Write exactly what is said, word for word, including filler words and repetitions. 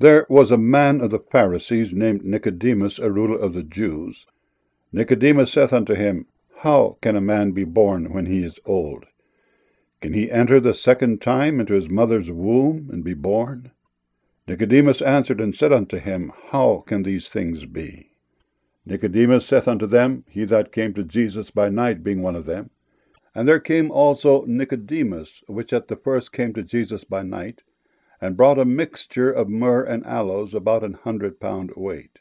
There was a man of the Pharisees named Nicodemus, a ruler of the Jews. Nicodemus saith unto him, How can a man be born when he is old? Can he enter the second time into his mother's womb and be born? Nicodemus answered and said unto him, How can these things be? Nicodemus saith unto them, He that came to Jesus by night being one of them. And there came also Nicodemus, which at the first came to Jesus by night, and brought a mixture of myrrh and aloes, about an hundred pound weight.